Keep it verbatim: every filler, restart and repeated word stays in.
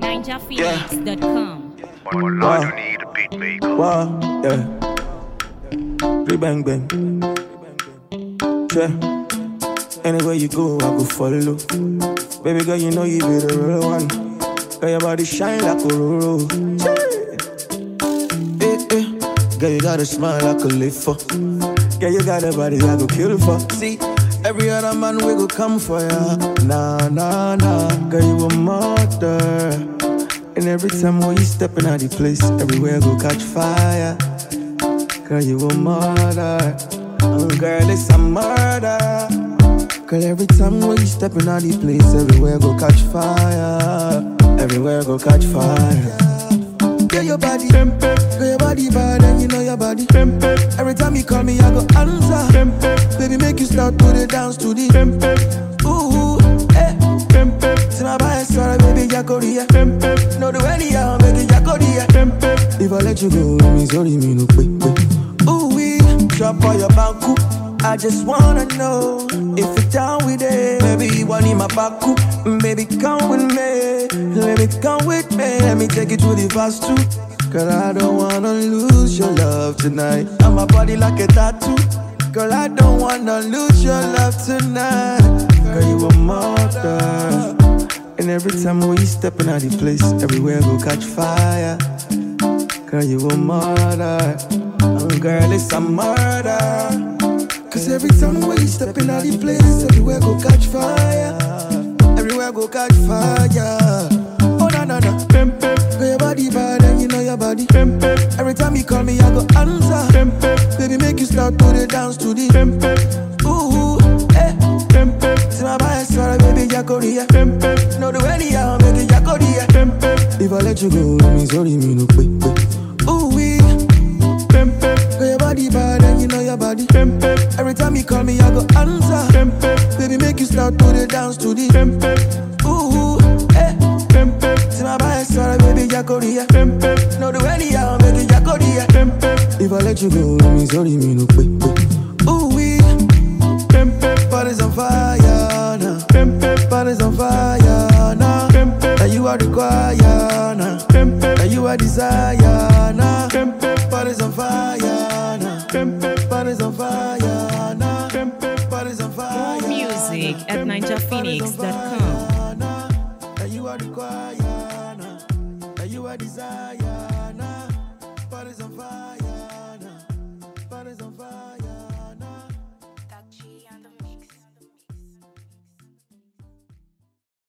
ninja phoenix dot com. Wow. You need a beat maker. Wow, yeah. Bang bang. Yeah. Anywhere you go, I go follow. Baby girl, you know you be the real one. Girl, your body shine like a roro. Eh, eh. Girl, you got a smile like a live for. Girl, you got a body I go kill for. See, every other man we go come for ya. Nah, nah, nah. Girl, you a mother. And every time when you stepping out the place, everywhere go catch fire. Girl, you a mother. Oh, girl, it's a murder. Girl, every time when you stepping out the place, everywhere go catch fire. Everywhere go catch fire. Girl, your body, girl, your body bad and you know your body. Every time you call me, I go answer. Baby, make you start to the dance to the. Ooh, eh. See my boy, sorry, baby, Jacoria. No, do any how, baby, Jacoria. If I let you go, me sorry, me no quick, quick. Ooh, we drop all your banku. I just wanna know if you're down with it. Maybe you want in my baku. Baby, come with me. Let me come with me. Let me take you to the fast too. Girl, I don't wanna lose your love tonight. And my body like a tattoo. Girl, I don't wanna lose your love tonight. Girl, you a mother. And every time when you stepping out the place, everywhere go catch fire. Girl, you a mother. Oh, girl, it's a murder. Cause every time when you stepping out the place, everywhere go catch fire. Everywhere go catch fire. Oh, no, no, no. Girl, your body bad and you know your body. Every time you call me, I go answer. Baby, make you start to the dance to the. Ooh, eh. See my boy, sorry, baby, Jacoria. No, do any how, baby, Jacoria. If I let you go, me sorry, me no quick, quick. Ooh, we. Girl, your body bad and you know your body. Every time you call me, I go answer. Baby, make you start to the dance to the. Ooh, eh. See my boy, sorry, baby, Jacoria. No, do any how, baby, Jacoria. If I let you go, me sorry, me no quick, quick. Ooh, we. Body's on fire now. Body's on fire now. That you are required now. That you are desire now. Body's on fire now. Body's on fire now. Body's on fire. More music at ninja phoenix dot com. That you are required now. That you are desire.